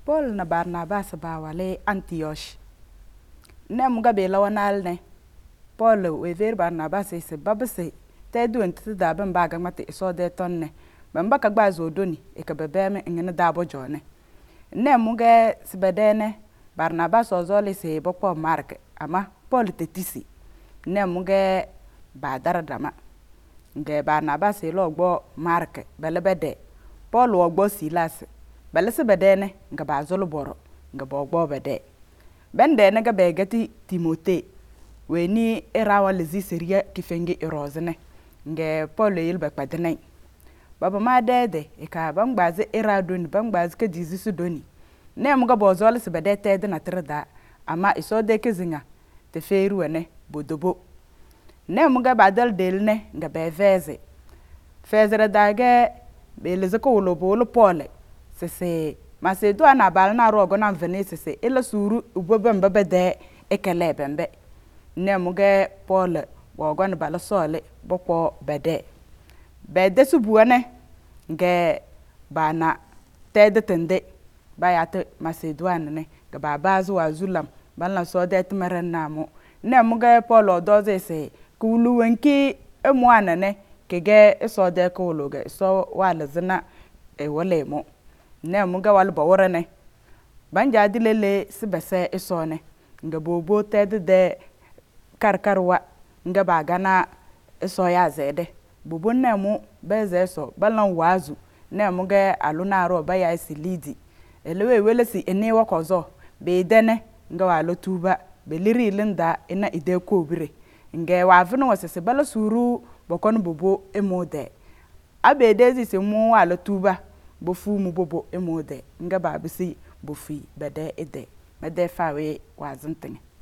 Paul na Barnabas ba wale Antioch. Ne mga bela wanal ne. Paul we ver Barnabas se babse te du enti da ban baga mate so de tonne. Ban baka gba zo doni e ka bebe me ngene da bo jone. Ne mga sibede ne Barnabas ozole se bopo Mark ama Paul tetisi. Ne mga ba daradama. Nge Barnabas lo gbo Mark belebede. Paul ogbo Silas. Balase bedene nga ba zolo boro nga bogbo bede. Bende ne ga begati Timote. Weni erawa lezi seria kifenge erozene. Nge Paul yilba kpadene. Baba ma dede eka bangbaze era doni bangbaze ka jizisu doni. Ne mga bozole se bede tede na treda ama iso de kezinga te feru ene bodobo. Ne mga badal delne nga beveze. Fezere dage beleze ko wolo Paul. Sese Macedonia na bal na rogo na Venice se ela suru ubobembe bede ekele bembe. Ne muge Paul wogo na bala sole boko bede. Bede subuane nge bana tede tende bayate Macedonia ne ga babazu wazulam balna so de tmeren namo. Ne muge Paul odoze se kulu wenki emwana ne kege so de ko loge so wala zina e wolemo. Ne muga wal bawore ne banja dilele sibese isone nga bobo tede de karkarwa nga bagana iso ya zede bobo ne mu beze so balan wazu ne muga aluna ro ba ya silidi elewe welesi ene wakozo be dene nga walo tuba beliri linda ina ide ko bire nga wavino wasese bala suru bokon bobo emode abedezi se mu walo tuba bofu mu bobo emode nga babisi bofi bede ede mede fawe wazintinge